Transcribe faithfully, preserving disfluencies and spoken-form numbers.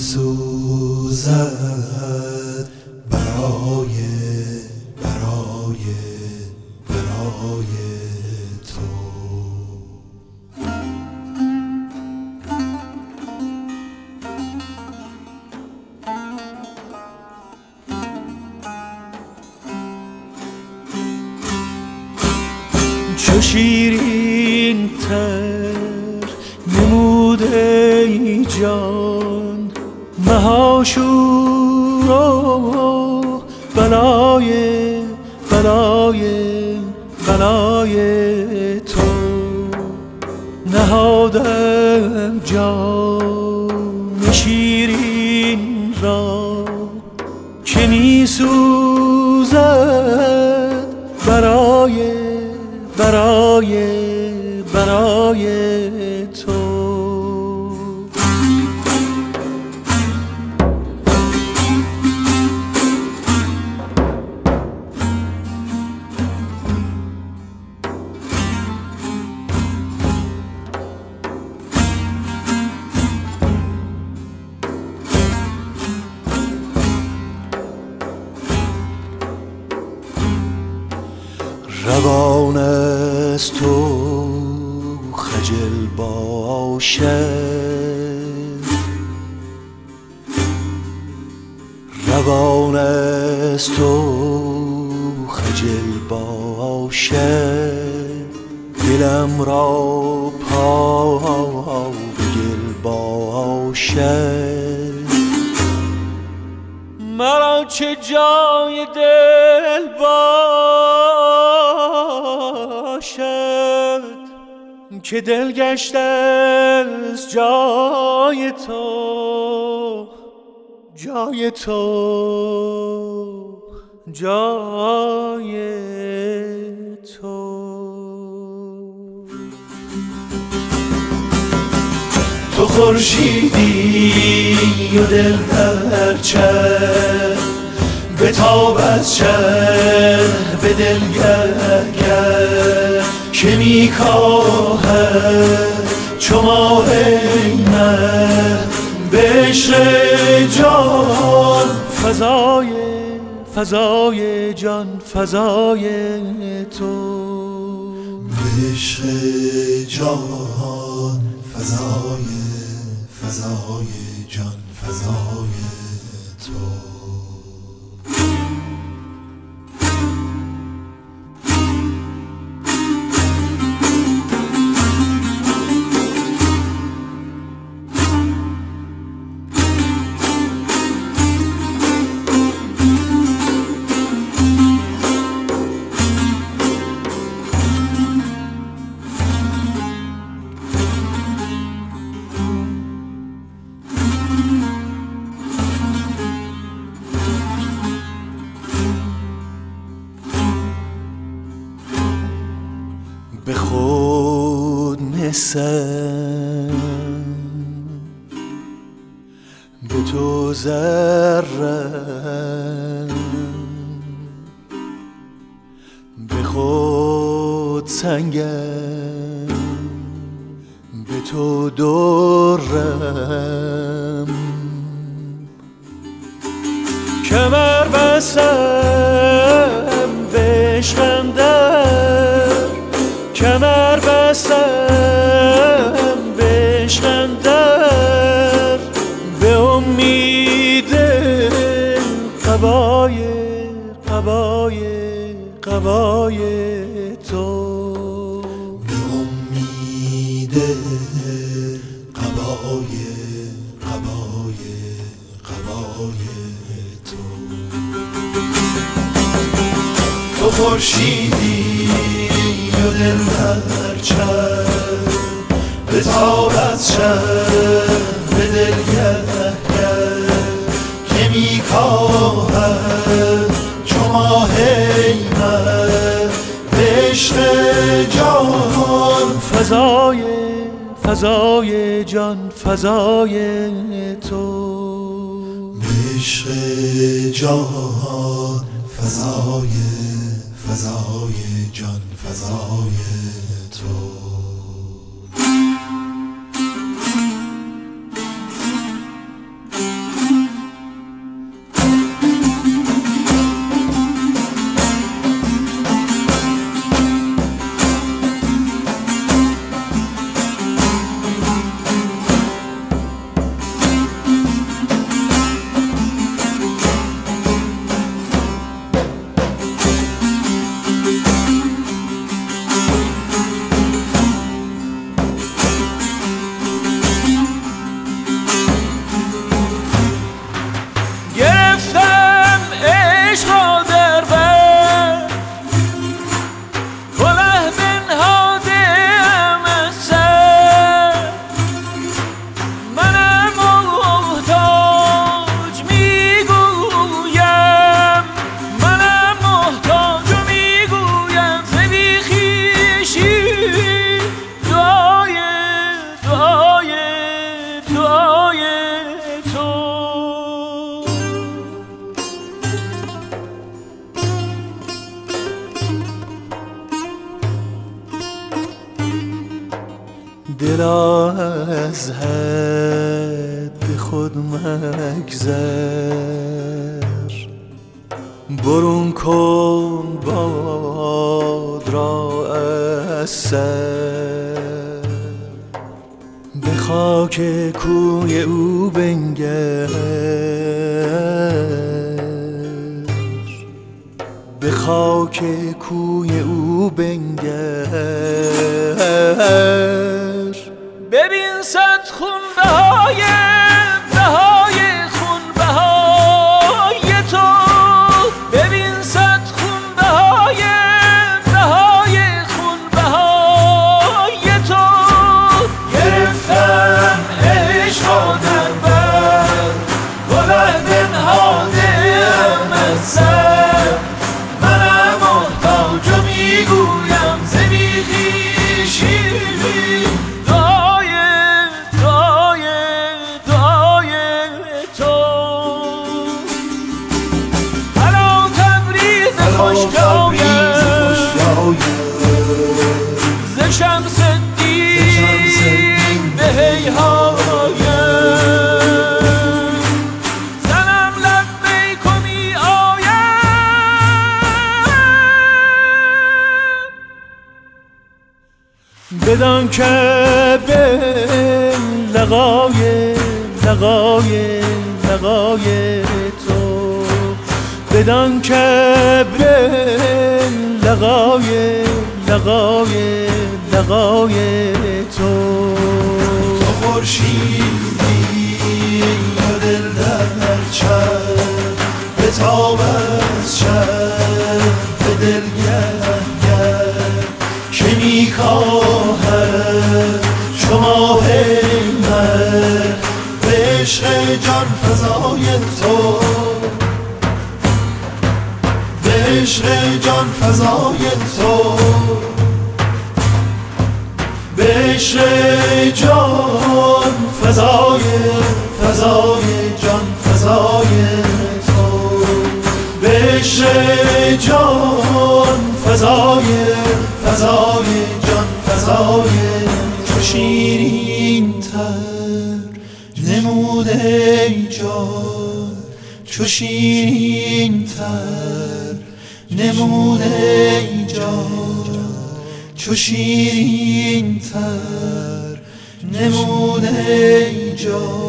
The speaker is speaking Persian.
سوزد برای برای برای تو. چو شیرین تر نموده ای جان مهاشور و بلای بلای بلای تو. نهادم جان شیرین را که می سوزد برای برای برای تو. روان است تو خجل باشد، روان است تو خجل باشد، دلم را پا به گل باشد. مرا چه جای دل باشد که دل گشته از جای تو، جای تو، جای تو. تو خورشیدی و دل در چه بتاب از چه به دل گر که می کاهد چو ماه مه به عشق جان فضای فضای جان فضای تو. به عشق جان فضای فضای جان فضای تو. به خود نسم به تو ذرم، به خود سنگم به تو درم. کمر بستم به عشقم در، کمر بستم به عشقم در، به امید قبای قبای قبای تو. به امید قبای قبای قبای تو. تو خورشیدی و دل در چه بتاب از چه به دل گر که می کاهد چو ماه مه به عشق جان فضای فضای جان فضای تو. به عشق جان فضای فضای جان فضای تو. دلا از حد خود مگذر، برون کن باد را از سر، به خاک کوی او بنگر، به خاک کوی او بنگر. ببین صد خونبهای بهای خونبهای تو، ببین صد خونبهای بهای خونبهای تو. گرفتم عشق در بر، بلند نهادم از سر، منم محتاج و میگویم ز بیخیشی، دعای دعای دعای تو. حالا تبریز خوش جایم ز شمس الدین به هیهایم، زنم لبیک و می آیم، بدان که به لقای لقای لقای تو، بدان که به لقای لقای لقای تو. تو خورشیدی و دل در چرخ، به تاب از چرخ به دل گرد، که میکاهد چو ماه مه، به عشق جان فزای تو، به عشق جان فزای تو، به عشق جان فزای فزای جان فزای تو، به عشق جان فزای فزای جان فزای تو. شیرین تر نموده ای جان، چو شیرین تر نموده ای جان، چو شیرین تر نموده ای جان.